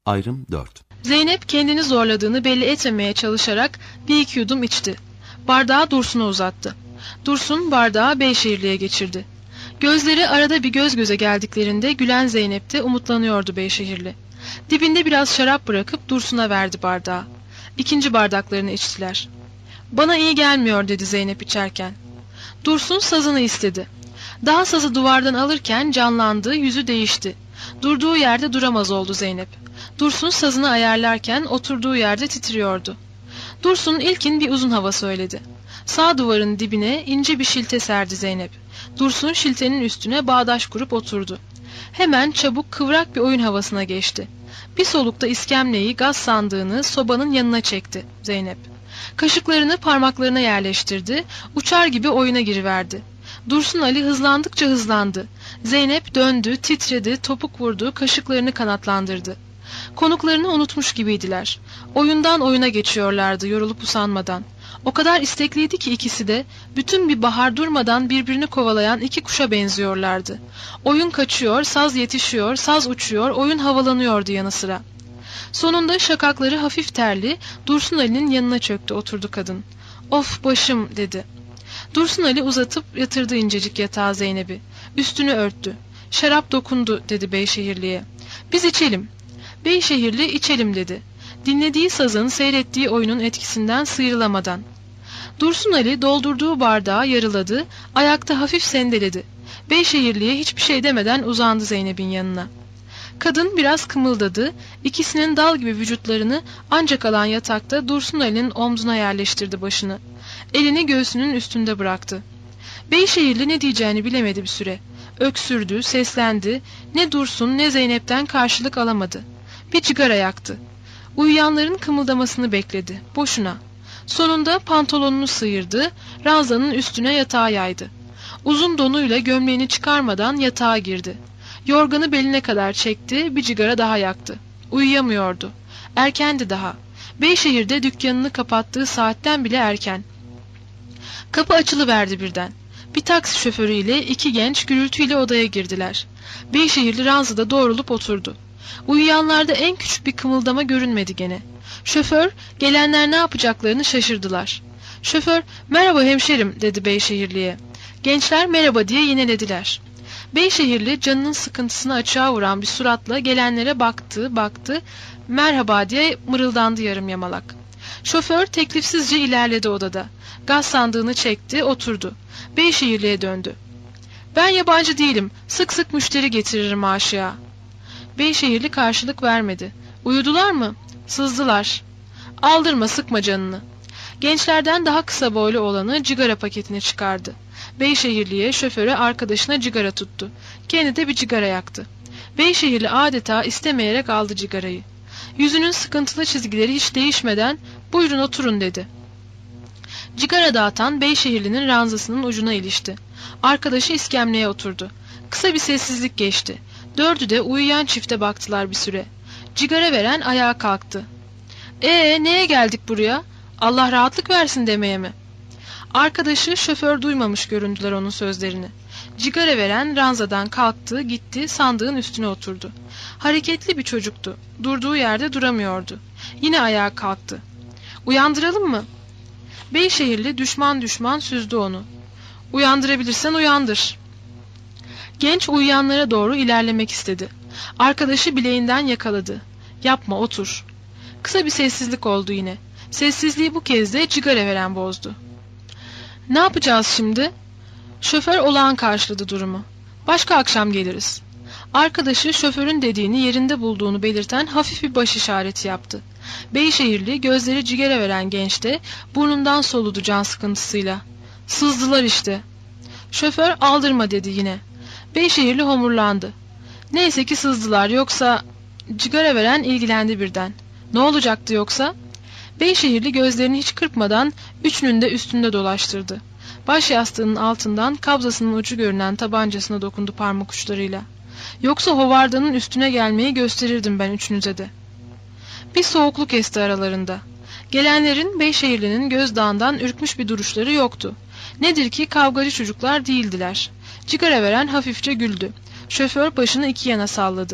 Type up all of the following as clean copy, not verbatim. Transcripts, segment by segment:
Ayrım 4. Zeynep kendini zorladığını belli etmemeye çalışarak bir iki yudum içti. Bardağı Dursun'a uzattı. Dursun bardağı Beyşehirli'ye geçirdi. Gözleri arada bir göz göze geldiklerinde gülen Zeynep de umutlanıyordu Beyşehirli. Dibinde biraz şarap bırakıp Dursun'a verdi bardağı. İkinci bardaklarını içtiler. "Bana iyi gelmiyor," dedi Zeynep içerken. Dursun sazını istedi. Daha sazı duvardan alırken canlandı, yüzü değişti. Durduğu yerde duramaz oldu Zeynep. Dursun sazını ayarlarken oturduğu yerde titriyordu. Dursun ilkin bir uzun hava söyledi. Sağ duvarın dibine ince bir şilte serdi Zeynep. Dursun şiltenin üstüne bağdaş kurup oturdu. Hemen çabuk kıvrak bir oyun havasına geçti. Bir solukta iskemleyi, gaz sandığını sobanın yanına çekti Zeynep. Kaşıklarını parmaklarına yerleştirdi, uçar gibi oyuna giriverdi. Dursun Ali hızlandıkça hızlandı. Zeynep döndü, titredi, topuk vurdu, kaşıklarını kanatlandırdı. Konuklarını unutmuş gibiydiler. Oyundan oyuna geçiyorlardı yorulup usanmadan. O kadar istekliydi ki ikisi de bütün bir bahar durmadan birbirini kovalayan iki kuşa benziyorlardı. Oyun kaçıyor, saz yetişiyor, saz uçuyor, oyun havalanıyordu yanı sıra. Sonunda şakakları hafif terli Dursun Ali'nin yanına çöktü oturdu kadın. "Of başım," dedi. Dursun Ali uzatıp yatırdı incecik yatağa Zeynep'i. Üstünü örttü. "Şarap dokundu," dedi Beyşehirli'ye. "Biz içelim." Beyşehirli "içelim," dedi. Dinlediği sazın, seyrettiği oyunun etkisinden sıyrılamadan. Dursun Ali doldurduğu bardağı yarıladı, ayakta hafif sendeledi. Beyşehirli'ye hiçbir şey demeden uzandı Zeynep'in yanına. Kadın biraz kımıldadı, ikisinin dal gibi vücutlarını ancak alan yatakta Dursun Ali'nin omzuna yerleştirdi başını. Elini göğsünün üstünde bıraktı. Beyşehirli ne diyeceğini bilemedi bir süre. Öksürdü, seslendi, ne Dursun ne Zeynep'ten karşılık alamadı. Bir cigara yaktı. Uyuyanların kımıldamasını bekledi, boşuna. Sonunda pantolonunu sıyırdı, ranzanın üstüne yatağı yaydı. Uzun donuyla gömleğini çıkarmadan yatağa girdi. Yorganı beline kadar çekti, bir cigara daha yaktı. Uyuyamıyordu. Erkendi daha. Beyşehir'de dükkanını kapattığı saatten bile erken. Kapı açılıverdi birden. Bir taksi şoförüyle iki genç gürültüyle odaya girdiler. Beyşehirli ranzada doğrulup oturdu. Uyuyanlarda en küçük bir kımıldama görünmedi gene. Şoför, gelenler ne yapacaklarını şaşırdılar. Şoför, "Merhaba hemşerim," dedi Beyşehirli'ye. Gençler merhaba diye yinelediler. Beyşehirli canının sıkıntısını açığa vuran bir suratla gelenlere baktı, merhaba diye mırıldandı yarım yamalak. Şoför teklifsizce ilerledi odada. Gaz sandığını çekti, oturdu. Beyşehirli'ye döndü. "Ben yabancı değilim, sık sık müşteri getiririm aşığa." Beyşehirli karşılık vermedi. "Uyudular mı?" "Sızdılar." "Aldırma, sıkma canını." Gençlerden daha kısa boylu olanı cigara paketini çıkardı. Beyşehirli'ye, şoföre, arkadaşına cigara tuttu. Kendi de bir cigara yaktı. Beyşehirli adeta istemeyerek aldı cigarayı. Yüzünün sıkıntılı çizgileri hiç değişmeden "Buyurun oturun," dedi. Cigara dağıtan Beyşehirli'nin ranzasının ucuna ilişti. Arkadaşı iskemleye oturdu. Kısa bir sessizlik geçti. Dördü de uyuyan çifte baktılar bir süre. Cigara veren ayağa kalktı. Neye geldik buraya? Allah rahatlık versin demeye mi?" Arkadaşı, şoför duymamış göründüler onun sözlerini. Cigara veren ranzadan kalktı, gitti, sandığın üstüne oturdu. Hareketli bir çocuktu. Durduğu yerde duramıyordu. Yine ayağa kalktı. "Uyandıralım mı?" Beyşehirli düşman düşman süzdü onu. "Uyandırabilirsen uyandır." Genç uyuyanlara doğru ilerlemek istedi. Arkadaşı bileğinden yakaladı. "Yapma, otur." Kısa bir sessizlik oldu yine. Sessizliği bu kez de cigara veren bozdu. "Ne yapacağız şimdi?" Şoför olağan karşıladı durumu. "Başka akşam geliriz." Arkadaşı şoförün dediğini yerinde bulduğunu belirten hafif bir baş işareti yaptı. Beyşehirli gözleri cigara veren genç de burnundan soludu can sıkıntısıyla. "Sızdılar işte." Şoför "Aldırma," dedi yine. Beyşehirli homurlandı. "Neyse ki sızdılar, yoksa..." Cigara veren ilgilendi birden. "Ne olacaktı yoksa?" Beyşehirli gözlerini hiç kırpmadan üçünün de üstünde dolaştırdı. Baş yastığının altından kabzasının ucu görünen tabancasına dokundu parmak uçlarıyla. "Yoksa hovardanın üstüne gelmeyi gösterirdim ben üçünüze de." Bir soğukluk esti aralarında. Gelenlerin Beyşehirli'nin gözdağından ürkmüş bir duruşları yoktu. Nedir ki kavgacı çocuklar değildiler. Cigara veren hafifçe güldü. Şoför başını iki yana salladı.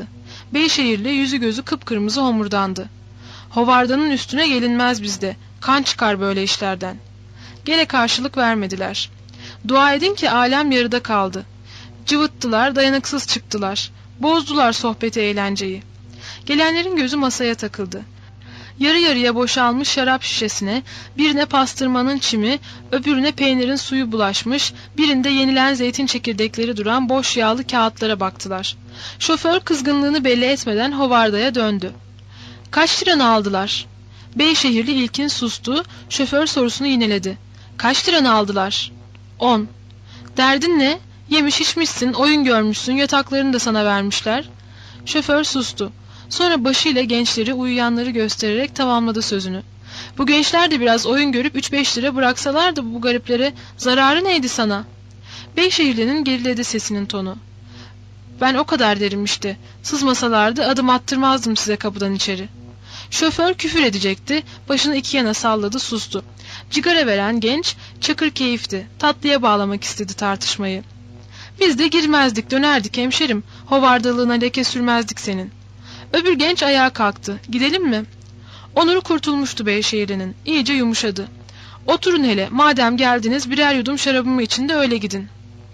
Beyşehirli yüzü gözü kıpkırmızı homurdandı. Hovardanın üstüne gelinmez bizde. Kan çıkar böyle işlerden. Gene karşılık vermediler. Dua edin ki alem yarıda kaldı. Cıvıttılar, dayanıksız çıktılar. Bozdular sohbeti, eğlenceyi. Gelenlerin gözü masaya takıldı. Yarı yarıya boşalmış şarap şişesine, birine pastırmanın çimi, öbürüne peynirin suyu bulaşmış, birinde yenilen zeytin çekirdekleri duran boş yağlı kağıtlara baktılar. Şoför kızgınlığını belli etmeden hovardaya döndü. "Kaç liranı aldılar?" Beyşehirli ilkin sustu, şoför sorusunu yineledi. "Kaç liranı aldılar?" 10. "Derdin ne? Yemiş içmişsin, oyun görmüşsün, yataklarını da sana vermişler." Şoför sustu. Sonra başıyla gençleri, uyuyanları göstererek tamamladı sözünü. "Bu gençler de biraz oyun görüp 3-5 lira bıraksalardı bu gariplere, zararı neydi sana?" Beyşehirli'nin geriledi sesinin tonu. "Ben o kadar derim işte. Sızmasalardı adım attırmazdım size kapıdan içeri." Şoför küfür edecekti, başını iki yana salladı, sustu. Cigara veren genç, çakır keyifti, tatlıya bağlamak istedi tartışmayı. "Biz de girmezdik, dönerdik hemşerim, hovardalığına leke sürmezdik senin." Öbür genç ayağa kalktı. "Gidelim mi?" Onuru kurtulmuştu Beyşehirli'nin, iyice yumuşadı. "Oturun hele, madem geldiniz birer yudum şarabımı için de öyle gidin."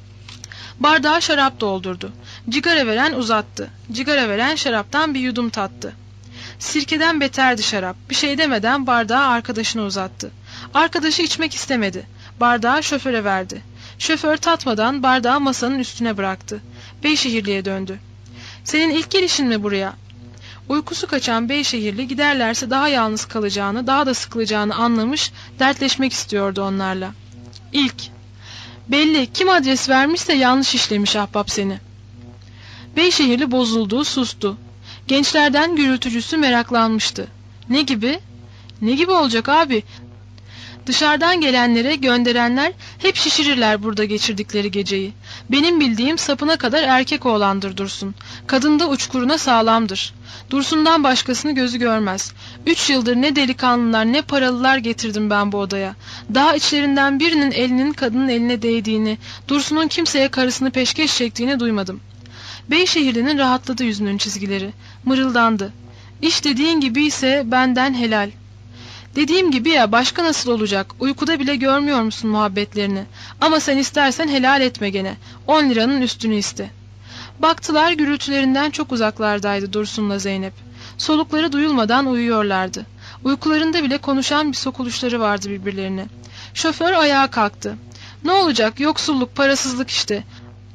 Bardağa şarap doldurdu. Cigara veren uzattı. Cigara veren şaraptan bir yudum tattı. Sirkeden beterdi şarap. Bir şey demeden bardağı arkadaşına uzattı. Arkadaşı içmek istemedi. Bardağı şoföre verdi. Şoför tatmadan bardağı masanın üstüne bıraktı. Beyşehirli'ye döndü. "Senin ilk gelişin mi buraya?" Uykusu kaçan Beyşehirli giderlerse daha yalnız kalacağını, daha da sıkılacağını anlamış, dertleşmek istiyordu onlarla. "İlk. Belli, kim adres vermişse yanlış işlemiş ahbap seni." Beyşehirli bozuldu, sustu. Gençlerden gürültücüsü meraklanmıştı. "Ne gibi?" "Ne gibi olacak abi? Dışarıdan gelenlere gönderenler hep şişirirler burada geçirdikleri geceyi. Benim bildiğim sapına kadar erkek oğlandır Dursun. Kadın da uçkuruna sağlamdır. Dursun'dan başkasını gözü görmez. 3 yıldır ne delikanlılar ne paralılar getirdim ben bu odaya. Daha içlerinden birinin elinin kadının eline değdiğini, Dursun'un kimseye karısını peşkeş çektiğini duymadım." Beyşehirli'nin rahatladı yüzünün çizgileri. Mırıldandı. "İş dediğin gibi ise benden helal." "Dediğim gibi ya, başka nasıl olacak? Uykuda bile görmüyor musun muhabbetlerini? Ama sen istersen helal etme gene. 10 liranın üstünü iste." Baktılar, gürültülerinden çok uzaklardaydı Dursun'la Zeynep. Solukları duyulmadan uyuyorlardı. Uykularında bile konuşan bir sokuluşları vardı birbirlerine. Şoför ayağa kalktı. "Ne olacak? Yoksulluk, parasızlık işte.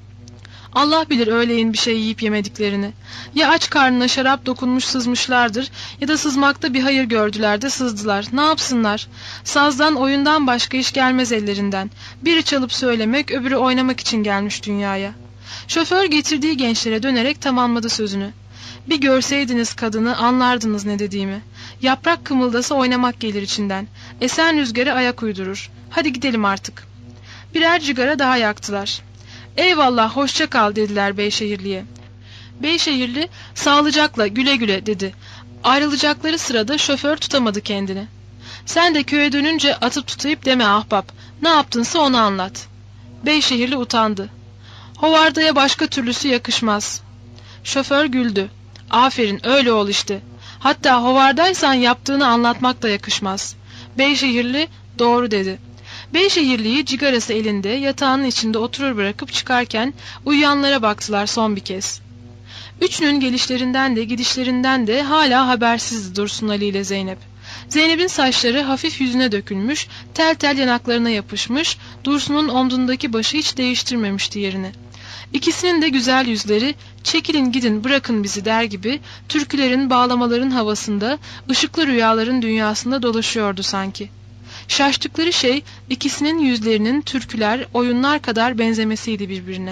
Allah bilir öğleyin bir şey yiyip yemediklerini. Ya aç karnına şarap dokunmuş sızmışlardır ya da sızmakta bir hayır gördüler de sızdılar. Ne yapsınlar? Sazdan, oyundan başka iş gelmez ellerinden. Biri çalıp söylemek, öbürü oynamak için gelmiş dünyaya." Şoför getirdiği gençlere dönerek tamamladı sözünü. "Bir görseydiniz kadını anlardınız ne dediğimi. Yaprak kımıldasa oynamak gelir içinden. Esen rüzgara ayak uydurur. Hadi gidelim artık." Birer cigara daha yaktılar. "Eyvallah, hoşça kal" dediler Beyşehirli'ye. Beyşehirli "Sağlıcakla, güle güle" dedi. Ayrılacakları sırada şoför tutamadı kendini. "Sen de köye dönünce atıp tutayıp deme ahbap. Ne yaptınsa onu anlat." Beyşehirli utandı. "Hovardaya başka türlüsü yakışmaz." Şoför güldü. "Aferin, öyle ol işte. Hatta hovardaysan yaptığını anlatmak da yakışmaz." Beyşehirli "Doğru" dedi. Beyşehirli'yi cigarası elinde yatağının içinde oturur bırakıp çıkarken uyuyanlara baktılar son bir kez. Üçünün gelişlerinden de gidişlerinden de hala habersizdi Dursun Ali ile Zeynep. Zeynep'in saçları hafif yüzüne dökülmüş, tel tel yanaklarına yapışmış, Dursun'un omzundaki başı hiç değiştirmemişti yerini. İkisinin de güzel yüzleri "Çekilin gidin bırakın bizi" der gibi türkülerin, bağlamaların havasında, ışıklı rüyaların dünyasında dolaşıyordu sanki. Şaştıkları şey ikisinin yüzlerinin türküler, oyunlar kadar benzemesiydi birbirine.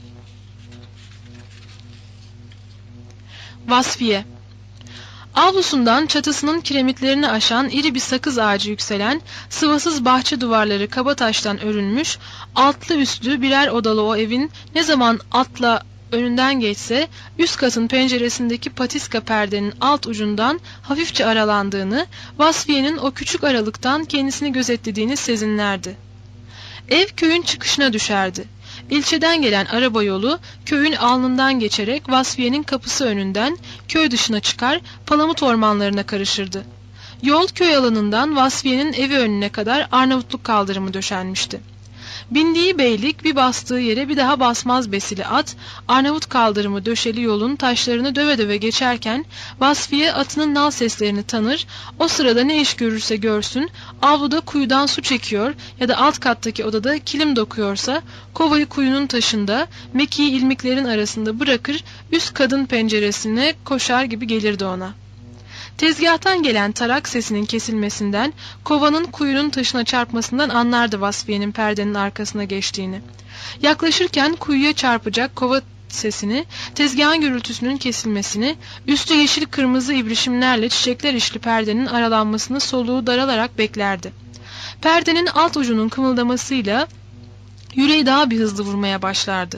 Vasfiye. Avlusundan çatısının kiremitlerini aşan iri bir sakız ağacı yükselen, sıvasız bahçe duvarları kaba taştan örülmüş, altlı üstlü birer odalı o evin ne zaman atla önünden geçse, üst katın penceresindeki patiska perdenin alt ucundan hafifçe aralandığını, Vasfiye'nin o küçük aralıktan kendisini gözetlediğini sezinlerdi. Ev köyün çıkışına düşerdi. İlçeden gelen araba yolu köyün alnından geçerek Vasfiye'nin kapısı önünden köy dışına çıkar, palamut ormanlarına karışırdı. Yol köy alanından Vasfiye'nin evi önüne kadar Arnavutluk kaldırımı döşenmişti. Bindiği beylik bir bastığı yere bir daha basmaz besili at, Arnavut kaldırımı döşeli yolun taşlarını döve döve geçerken Vasfiye atının nal seslerini tanır, o sırada ne iş görürse görsün, avluda kuyudan su çekiyor ya da alt kattaki odada kilim dokuyorsa, kovayı kuyunun taşında, mekiği ilmiklerin arasında bırakır, üst kadın penceresine koşar gibi gelirdi ona. Tezgahtan gelen tarak sesinin kesilmesinden, kovanın kuyunun taşına çarpmasından anlardı Vasfiye'nin perdenin arkasına geçtiğini. Yaklaşırken kuyuya çarpacak kova sesini, tezgahın gürültüsünün kesilmesini, üstü yeşil kırmızı ibrişimlerle çiçekler işli perdenin aralanmasını soluğu daralarak beklerdi. Perdenin alt ucunun kımıldamasıyla yüreği daha bir hızlı vurmaya başlardı.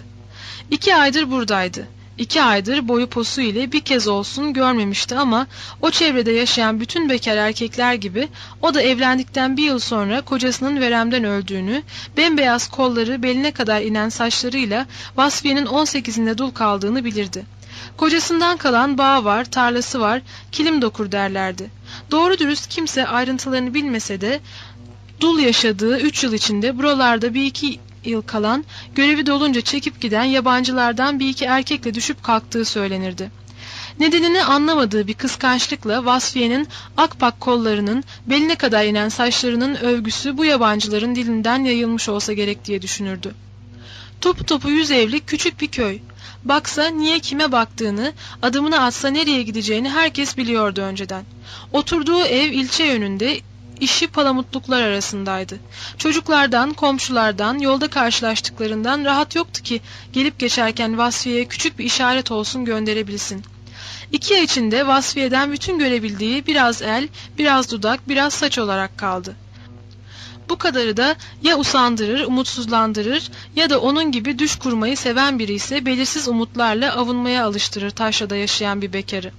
2 aydır buradaydı. 2 aydır boyu posu ile bir kez olsun görmemişti ama o çevrede yaşayan bütün bekar erkekler gibi o da evlendikten 1 yıl sonra kocasının veremden öldüğünü, bembeyaz kolları beline kadar inen saçlarıyla Vasfiye'nin 18'inde dul kaldığını bilirdi. Kocasından kalan bağı var, tarlası var, kilim dokur derlerdi. Doğru dürüst kimse ayrıntılarını bilmese de dul yaşadığı 3 yıl içinde buralarda 1-2 yıl kalan, görevi dolunca çekip giden yabancılardan 1-2 erkekle düşüp kalktığı söylenirdi. Nedenini anlamadığı bir kıskançlıkla Vasfiye'nin akpak kollarının, beline kadar inen saçlarının övgüsü bu yabancıların dilinden yayılmış olsa gerek diye düşünürdü. Topu topu 100 evlik küçük bir köy. Baksa niye kime baktığını, adımını atsa nereye gideceğini herkes biliyordu önceden. Oturduğu ev ilçe yönünde, İşi palamutluklar arasındaydı. Çocuklardan, komşulardan, yolda karşılaştıklarından rahat yoktu ki gelip geçerken Vasfiye'ye küçük bir işaret olsun gönderebilsin. 2 ay içinde Vasfiye'den bütün görebildiği biraz el, biraz dudak, biraz saç olarak kaldı. Bu kadarı da ya usandırır, umutsuzlandırır ya da onun gibi düş kurmayı seven biri ise belirsiz umutlarla avunmaya alıştırır taşrada yaşayan bir bekarı.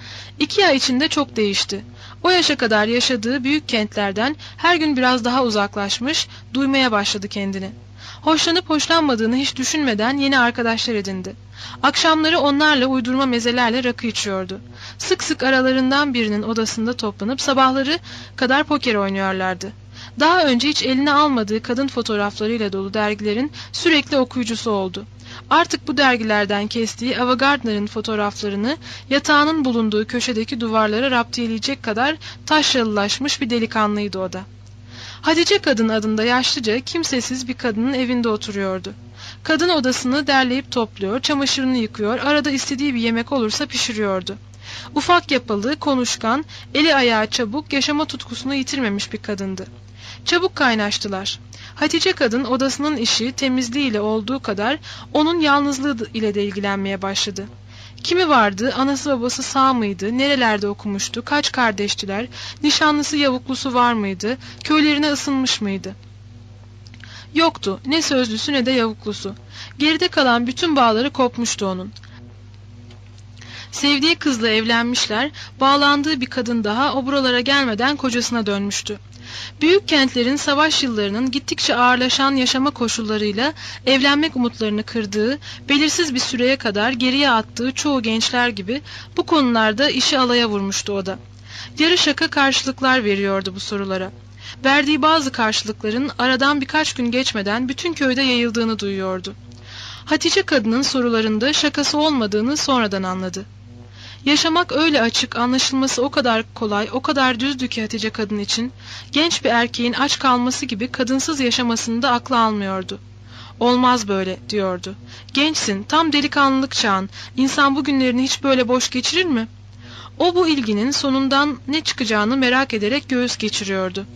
2 ay içinde çok değişti. O yaşa kadar yaşadığı büyük kentlerden her gün biraz daha uzaklaşmış, duymaya başladı kendini. Hoşlanıp hoşlanmadığını hiç düşünmeden yeni arkadaşlar edindi. Akşamları onlarla uydurma mezelerle rakı içiyordu. Sık sık aralarından birinin odasında toplanıp sabahları kadar poker oynuyorlardı. Daha önce hiç eline almadığı kadın fotoğraflarıyla dolu dergilerin sürekli okuyucusu oldu. Artık bu dergilerden kestiği Ava Gardner'ın fotoğraflarını yatağının bulunduğu köşedeki duvarlara raptiyeleyecek kadar taşralılaşmış bir delikanlıydı o da. Hatice Kadın adında yaşlıca, kimsesiz bir kadının evinde oturuyordu. Kadın odasını derleyip topluyor, çamaşırını yıkıyor, arada istediği bir yemek olursa pişiriyordu. Ufak yapılı, konuşkan, eli ayağı çabuk, yaşama tutkusunu yitirmemiş bir kadındı. Çabuk kaynaştılar. Hatice Kadın odasının işi temizliğiyle olduğu kadar onun yalnızlığı ile de ilgilenmeye başladı. Kimi vardı, anası babası sağ mıydı, nerelerde okumuştu, kaç kardeştiler, nişanlısı yavuklusu var mıydı, köylerine ısınmış mıydı? Yoktu, ne sözlüsü ne de yavuklusu. Geride kalan bütün bağları kopmuştu onun. Sevdiği kızla evlenmişler, bağlandığı bir kadın daha o buralara gelmeden kocasına dönmüştü. Büyük kentlerin savaş yıllarının gittikçe ağırlaşan yaşama koşullarıyla evlenmek umutlarını kırdığı, belirsiz bir süreye kadar geriye attığı çoğu gençler gibi bu konularda işi alaya vurmuştu o da. Yarı şaka karşılıklar veriyordu bu sorulara. Verdiği bazı karşılıkların aradan birkaç gün geçmeden bütün köyde yayıldığını duyuyordu. Hatice Kadın'ın sorularında şakası olmadığını sonradan anladı. Yaşamak öyle açık, anlaşılması o kadar kolay, o kadar düzdü ki Hatice Kadın için, genç bir erkeğin aç kalması gibi kadınsız yaşamasını da aklı almıyordu. Olmaz böyle, diyordu. Gençsin, tam delikanlılık çağın, insan bu günlerini hiç böyle boş geçirir mi? O bu ilginin sonundan ne çıkacağını merak ederek göğüs geçiriyordu.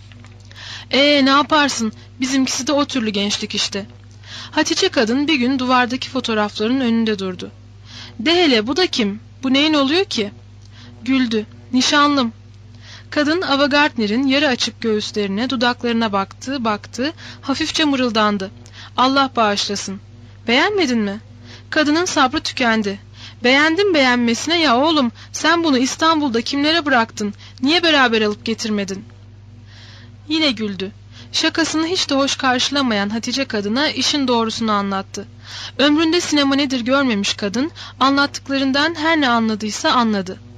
Ne yaparsın, bizimkisi de o türlü gençlik işte. Hatice Kadın bir gün duvardaki fotoğrafların önünde durdu. De hele, bu da kim? Bu neyin oluyor ki? Güldü. Nişanlım. Kadın Ava Gardner'in yarı açık göğüslerine, dudaklarına baktı, hafifçe mırıldandı. Allah bağışlasın. Beğenmedin mi? Kadının sabrı tükendi. Beğendim beğenmesine ya oğlum, sen bunu İstanbul'da kimlere bıraktın? Niye beraber alıp getirmedin? Yine güldü. Şakasını hiç de hoş karşılamayan Hatice kadına işin doğrusunu anlattı. Ömründe sinema nedir görmemiş kadın, anlattıklarından her ne anladıysa anladı.